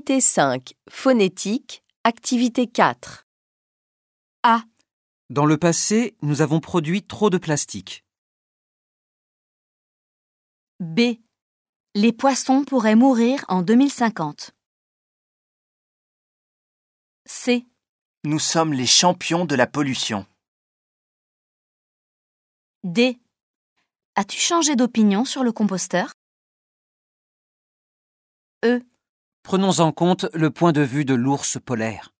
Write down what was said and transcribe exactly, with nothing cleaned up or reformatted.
Unité cinq, phonétique, activité quatre. A. Dans le passé, nous avons produit trop de plastique. B. Les poissons pourraient mourir en deux mille cinquante. C. Nous sommes les champions de la pollution. D. As-tu changé d'opinion sur le composteur? E. Prenons en compte le point de vue de l'ours polaire.